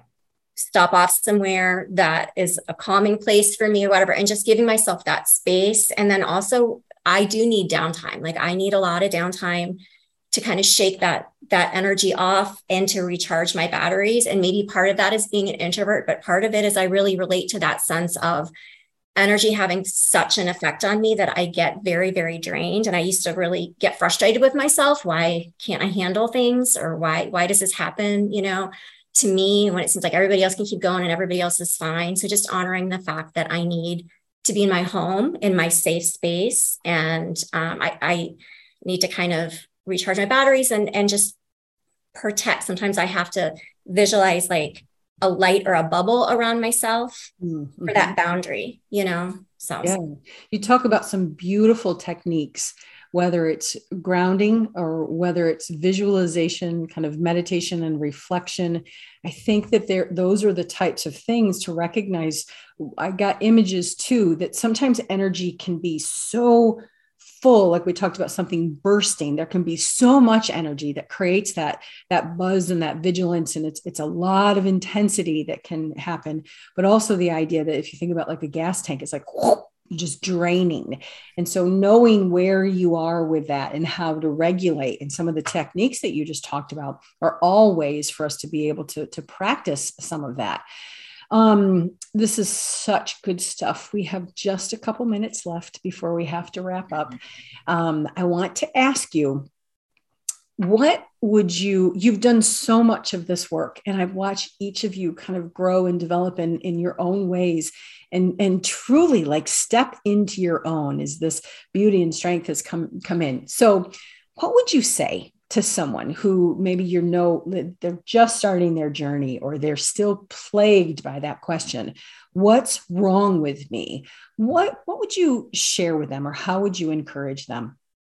stop off somewhere that is a calming place for me or whatever, and just giving myself that space. And then also I do need downtime. Like I need a lot of downtime to kind of shake that, that energy off and to recharge my batteries. And maybe part of that is being an introvert, but part of it is I really relate to that sense of energy having such an effect on me that I get very, very drained. And I used to really get frustrated with myself. Why can't I handle things? Or why, why does this happen, you know, to me, when it seems like everybody else can keep going and everybody else is fine. So just honoring the fact that I need to be in my home, in my safe space. And um, I, I need to kind of recharge my batteries and, and just protect. Sometimes I have to visualize like a light or a bubble around myself mm-hmm. for that boundary, you know? So yeah. You talk about some beautiful techniques, whether it's grounding or whether it's visualization, kind of meditation and reflection. I think that there, those are the types of things to recognize. I got images too, that sometimes energy can be so full, like we talked about something bursting. There can be so much energy that creates that, that buzz and that vigilance. And it's, it's a lot of intensity that can happen, but also the idea that if you think about like a gas tank, it's like, whoop, just draining. And so knowing where you are with that and how to regulate, and some of the techniques that you just talked about are all ways for us to be able to, to practice some of that. Um, this is such good stuff. We have just a couple minutes left before we have to wrap up. Um, I want to ask you, what would you, you've done so much of this work, and I've watched each of you kind of grow and develop in, in your own ways, and, and truly like step into your own as this beauty and strength has come, come in. So what would you say to someone who maybe you know they're just starting their journey, or they're still plagued by that question, what's wrong with me? What, what would you share with them, or how would you encourage them?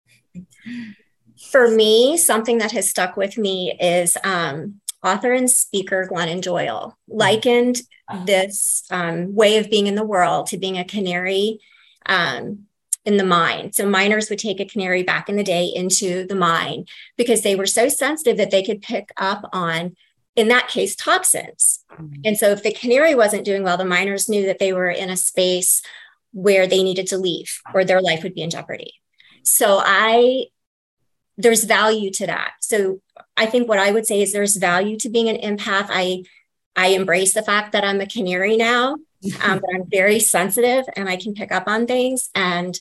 For me, something that has stuck with me is um, author and speaker Glennon Doyle likened this um, way of being in the world to being a canary um, in the mine. So miners would take a canary back in the day into the mine because they were so sensitive that they could pick up on, in that case, toxins. Mm-hmm. And so if the canary wasn't doing well, the miners knew that they were in a space where they needed to leave, or their life would be in jeopardy. So I... there's value to that. So I think what I would say is there's value to being an empath. I, I embrace the fact that I'm a canary now, um, but I'm very sensitive and I can pick up on things, and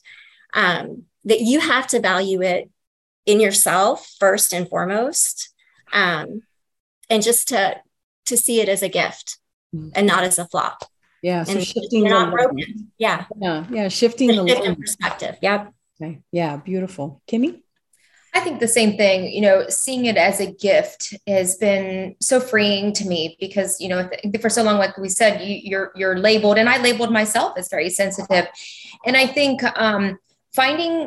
um, that you have to value it in yourself first and foremost. Um, and just to, to see it as a gift and not as a flaw. Yeah. So and shifting not the broken. Yeah. Yeah. Yeah. Shifting the, the perspective. Yep. Okay. Yeah. Beautiful. Kimmy? I think the same thing, you know, seeing it as a gift has been so freeing to me, because, you know, for so long, like we said, you, you're, you're labeled, and I labeled myself as very sensitive. And I think um, finding,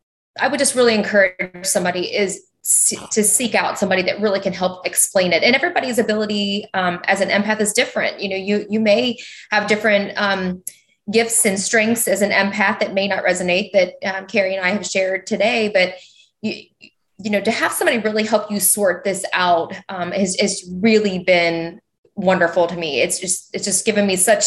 I would just really encourage somebody is to seek out somebody that really can help explain it. And everybody's ability um, as an empath is different. You know, you, you may have different um, gifts and strengths as an empath that may not resonate, that um, Carrie and I have shared today, but You, you know, to have somebody really help you sort this out um, has, has really been wonderful to me. It's just, it's just given me such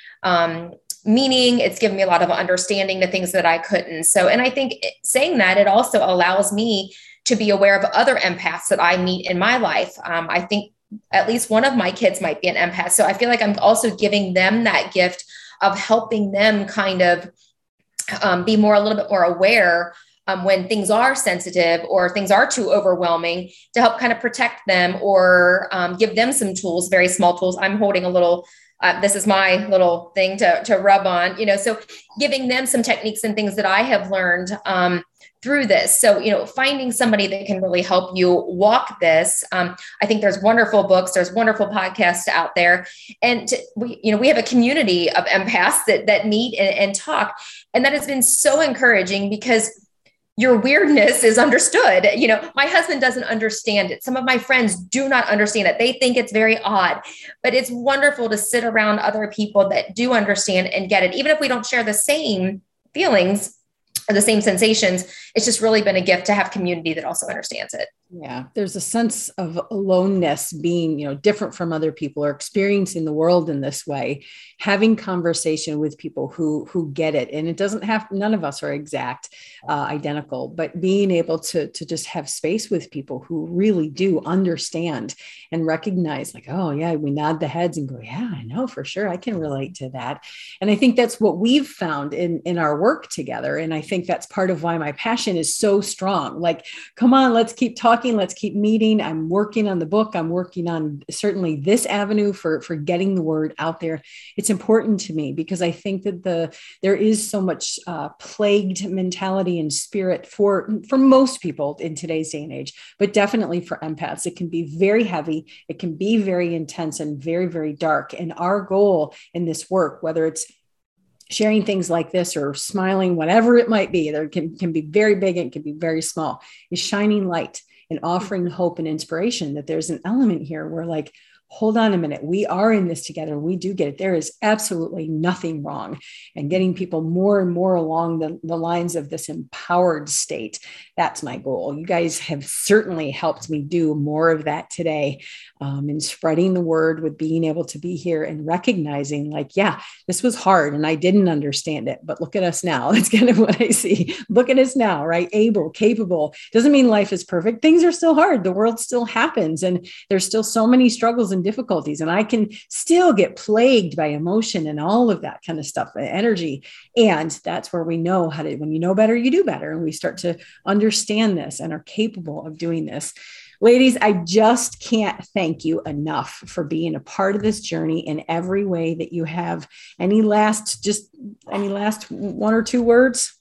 um, meaning. It's given me a lot of understanding to things that I couldn't. So, and I think saying that, it also allows me to be aware of other empaths that I meet in my life. Um, I think at least one of my kids might be an empath. So I feel like I'm also giving them that gift of helping them kind of um, be more, a little bit more aware Um, when things are sensitive or things are too overwhelming, to help kind of protect them, or um, give them some tools, very small tools. I'm holding a little, uh, this is my little thing to, to rub on, you know, so giving them some techniques and things that I have learned um, through this. So, you know, finding somebody that can really help you walk this. Um, I think there's wonderful books, there's wonderful podcasts out there. And to, we, you know, we have a community of empaths that, that meet and, and talk. And that has been so encouraging, because your weirdness is understood. You know, my husband doesn't understand it. Some of my friends do not understand it. They think it's very odd, but it's wonderful to sit around other people that do understand and get it. Even if we don't share the same feelings or the same sensations, it's just really been a gift to have community that also understands it. Yeah. There's a sense of aloneness, being, you know, different from other people, or experiencing the world in this way, having conversation with people who, who get it. And it doesn't have, none of us are exact, uh, identical, but being able to, to just have space with people who really do understand and recognize, like, oh yeah, we nod the heads and go, yeah, I know for sure. I can relate to that. And I think that's what we've found in, in our work together. And I think that's part of why my passion is so strong. Like, come on, let's keep talking. Let's keep meeting. I'm working on the book. I'm working on certainly this avenue for, for getting the word out there. It's important to me, because I think that the, there is so much uh, plagued mentality and spirit for, for most people in today's day and age, but definitely for empaths. It can be very heavy. It can be very intense and very, very dark. And our goal in this work, whether it's sharing things like this or smiling, whatever it might be, there can, can be very big and can be very small, is shining light and offering hope and inspiration, that there's an element here where, like, hold on a minute, we are in this together. We do get it. There is absolutely nothing wrong. And getting people more and more along the, the lines of this empowered state. That's my goal. You guys have certainly helped me do more of that today, um, in spreading the word, with being able to be here and recognizing like, yeah, this was hard and I didn't understand it, but look at us now. That's kind of what I see. Look at us now, right? Able, capable. Doesn't mean life is perfect. Things are still hard. The world still happens. And there's still so many struggles and difficulties. And I can still get plagued by emotion and all of that kind of stuff, energy. And that's where we know how to, when you know better, you do better. And we start to understand this and are capable of doing this. Ladies, I just can't thank you enough for being a part of this journey in every way that you have. Any last, just any last one or two words?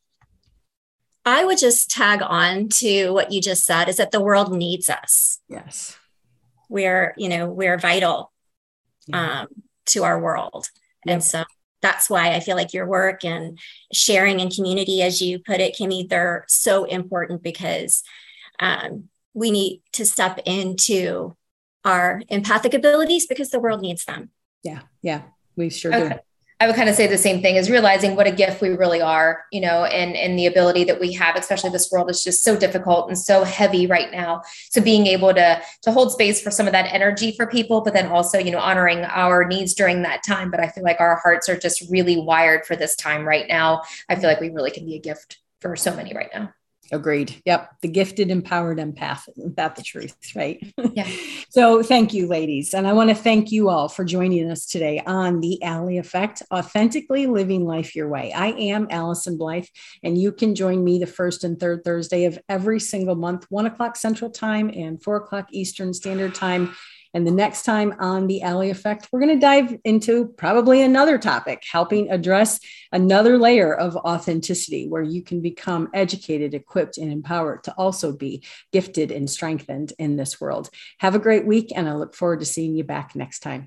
I would just tag on to what you just said, is that the world needs us. Yes. We're, you know, we're vital yeah. um, to our world. Yep. And so that's why I feel like your work and sharing and community, as you put it, Kimmy, they're so important, because um, we need to step into our empathic abilities because the world needs them. Yeah. Yeah. We sure okay. do. I would kind of say the same thing, is realizing what a gift we really are, you know, and, and the ability that we have, especially this world is just so difficult and so heavy right now. So being able to, to hold space for some of that energy for people, but then also, you know, honoring our needs during that time. But I feel like our hearts are just really wired for this time right now. I feel like we really can be a gift for so many right now. Agreed. Yep. The gifted, empowered empath. That's the truth, right? Yeah. So thank you, ladies. And I want to thank you all for joining us today on The Allie Effect, Authentically Living Life Your Way. I am Allison Blythe, and you can join me the first and third Thursday of every single month, one o'clock Central Time and four o'clock Eastern Standard Time. And the next time on The Allie Effect, we're going to dive into probably another topic, helping address another layer of authenticity, where you can become educated, equipped, and empowered to also be gifted and strengthened in this world. Have a great week, and I look forward to seeing you back next time.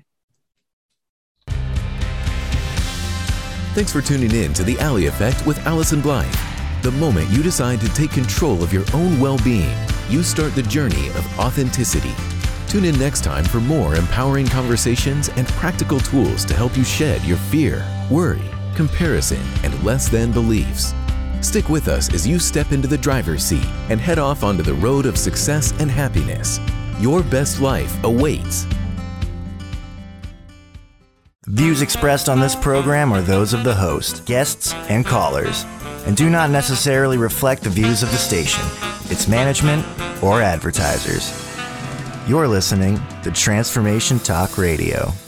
Thanks for tuning in to The Allie Effect with Allison Blythe. The moment you decide to take control of your own well-being, you start the journey of authenticity. Tune in next time for more empowering conversations and practical tools to help you shed your fear, worry, comparison, and less than beliefs. Stick with us as you step into the driver's seat and head off onto the road of success and happiness. Your best life awaits. Views expressed on this program are those of the host, guests, and callers, and do not necessarily reflect the views of the station, its management, or advertisers. You're listening to Transformation Talk Radio.